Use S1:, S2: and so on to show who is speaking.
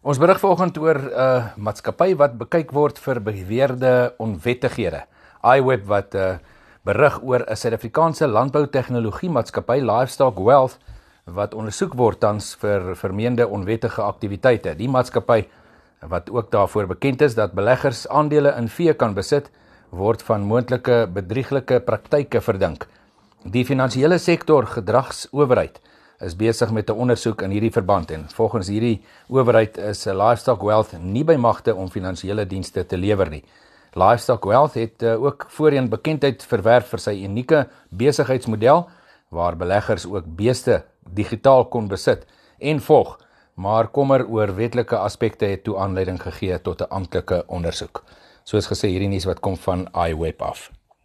S1: Ons berig vanoggend oor 'n maatskappy wat bekyk word vir beweerde onwettighede. iWeb wat berig oor 'n Suid-Afrikaanse landboutegnologie maatskappy, Livestock Wealth, wat ondersoek word tans vir vermeende onwettige aktiwiteite. Die maatskappy wat ook daarvoor bekend is dat beleggers aandele in vee kan besit, word van moontlike bedrieglike praktyke verdink. Die finansiële sektor gedragsowerheid is besig met 'n ondersoek in hierdie verband en volgens hierdie owerheid is Livestock Wealth nie by magte om finansiële dienste te lewer nie. Livestock Wealth het ook voorheen bekendheid verwerf vir sy unieke besigheidsmodel waar beleggers ook beeste digitaal kon besit en volg, maar kommer oor wetlike aspekte het toe aanleiding gegee tot 'n amptelike ondersoek. Soos gesê, hierdie nuus wat kom van iWeb af.